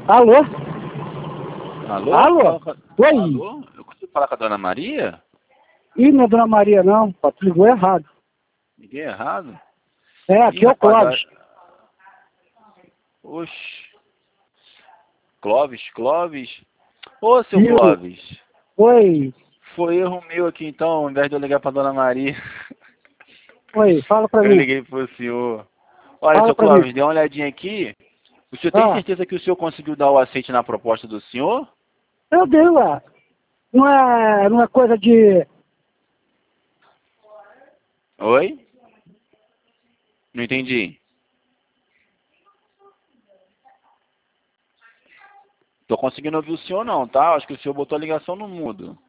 Alô? Alô? Alô? Oi? Alô? Eu consigo falar com a Dona Maria? Ih, não é Dona Maria não, pô, tu ligou errado. Liguei errado? É, aqui Ih, é o rapaz, Clóvis. oxe. Clóvis? Ô, seu Viu? Clóvis. Oi, Foi erro meu aqui então, ao invés de eu ligar pra Dona Maria. oi, fala pra Eu mim. liguei pro senhor. Olha, Fala seu pra mim. Clóvis, dê uma olhadinha aqui. O senhor tem Ah, certeza que o senhor conseguiu dar o aceite na proposta do senhor? eu dei lá. Não é coisa de... Oi? Não entendi. Tô conseguindo ouvir o senhor não, tá? Acho que o senhor botou a ligação no mudo.